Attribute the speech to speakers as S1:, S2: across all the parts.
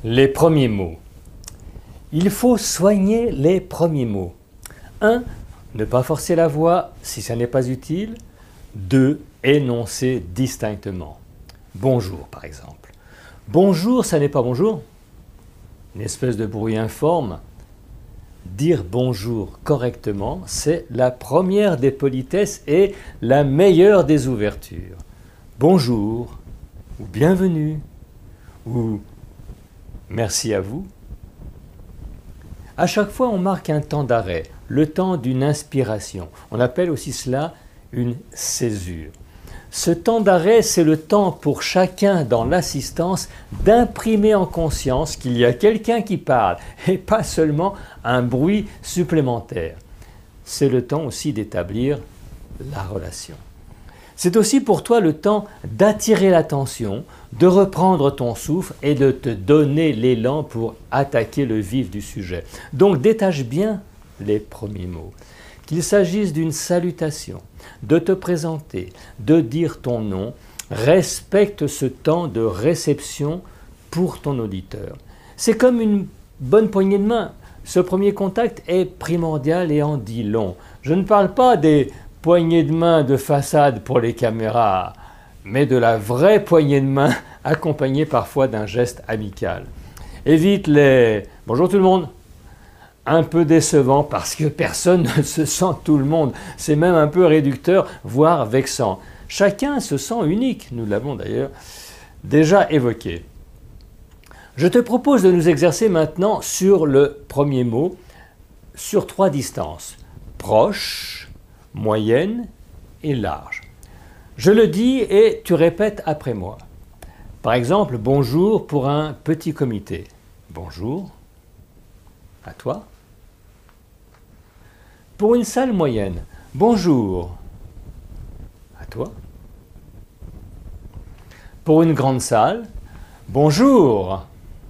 S1: Les premiers mots. Il faut soigner les premiers mots. 1. Ne pas forcer la voix si ça n'est pas utile. 2. Énoncer distinctement. Bonjour par exemple. Bonjour, ça n'est pas bonjour. Une espèce de bruit informe. Dire bonjour correctement, c'est la première des politesses et la meilleure des ouvertures. Bonjour, ou bienvenue, ou merci à vous. À chaque fois, on marque un temps d'arrêt, le temps d'une inspiration. On appelle aussi cela une césure. Ce temps d'arrêt, c'est le temps pour chacun dans l'assistance d'imprimer en conscience qu'il y a quelqu'un qui parle et pas seulement un bruit supplémentaire. C'est le temps aussi d'établir la relation. C'est aussi pour toi le temps d'attirer l'attention, de reprendre ton souffle et de te donner l'élan pour attaquer le vif du sujet. Donc détache bien les premiers mots. Qu'il s'agisse d'une salutation, de te présenter, de dire ton nom, respecte ce temps de réception pour ton auditeur. C'est comme une bonne poignée de main. Ce premier contact est primordial et en dit long. Je ne parle pas des poignées de main de façade pour les caméras, mais de la vraie poignée de main accompagnée parfois d'un geste amical. Évite les « bonjour tout le monde », un peu décevant parce que personne ne se sent tout le monde. C'est même un peu réducteur, voire vexant. Chacun se sent unique, nous l'avons d'ailleurs déjà évoqué. Je te propose de nous exercer maintenant sur le premier mot, sur 3 distances, proche, moyenne et large. Je le dis et tu répètes après moi. Par exemple, bonjour pour un petit comité. Bonjour, à toi. Pour une salle moyenne, bonjour, à toi. Pour une grande salle, bonjour,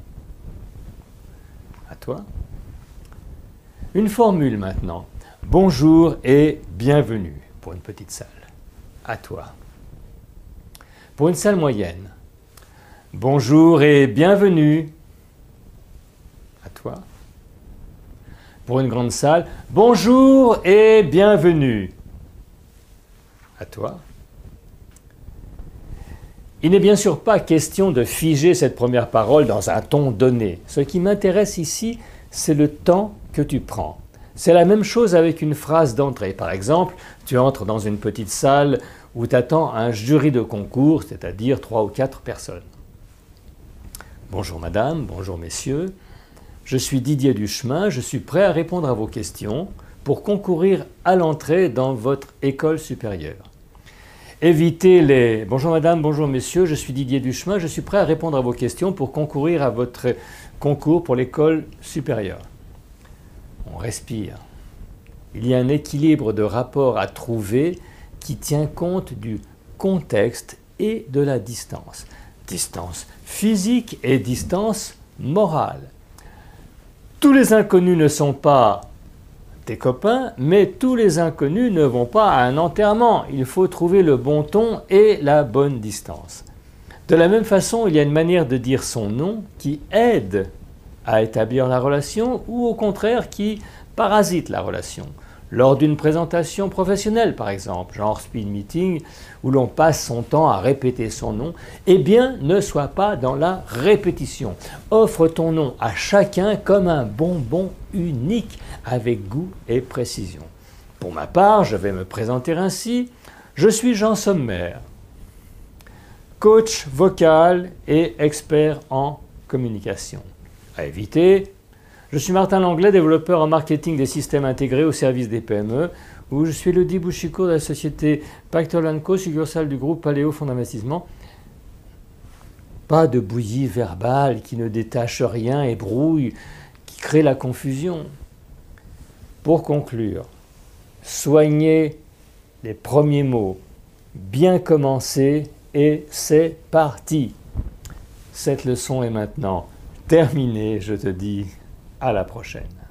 S1: à toi. Une formule maintenant, bonjour et bienvenue pour une petite salle, à toi. Pour une salle moyenne, bonjour et bienvenue, à toi. Pour une grande salle, bonjour et bienvenue. À toi. Il n'est bien sûr pas question de figer cette première parole dans un ton donné. Ce qui m'intéresse ici, c'est le temps que tu prends. C'est la même chose avec une phrase d'entrée. Par exemple, tu entres dans une petite salle où t'attends un jury de concours, c'est-à-dire 3 ou 4 personnes. Bonjour madame, bonjour messieurs. Je suis Didier Duchemin, je suis prêt à répondre à vos questions pour concourir à l'entrée dans votre école supérieure. Évitez les « Bonjour madame, bonjour messieurs, je suis Didier Duchemin, je suis prêt à répondre à vos questions pour concourir à votre concours pour l'école supérieure. » On respire. Il y a un équilibre de rapport à trouver qui tient compte du contexte et de la distance. Distance physique et distance morale. Tous les inconnus ne sont pas tes copains, mais tous les inconnus ne vont pas à un enterrement. Il faut trouver le bon ton et la bonne distance. De la même façon, il y a une manière de dire son nom qui aide à établir la relation ou au contraire qui parasite la relation. Lors d'une présentation professionnelle, par exemple, genre speed meeting, où l'on passe son temps à répéter son nom, eh bien, ne sois pas dans la répétition. Offre ton nom à chacun comme un bonbon unique, avec goût et précision. Pour ma part, je vais me présenter ainsi. Je suis Jean Sommer, coach vocal et expert en communication. À éviter, je suis Martin Langlais, développeur en marketing des systèmes intégrés au service des PME, où je suis Elodie Bouchicourt de la société Pactol & Co, succursale du groupe Paléo Fonds d'Investissement. Pas de bouillie verbale qui ne détache rien et brouille, qui crée la confusion. Pour conclure, soignez les premiers mots, bien commencer et c'est parti. Cette leçon est maintenant terminée, je te dis à la prochaine.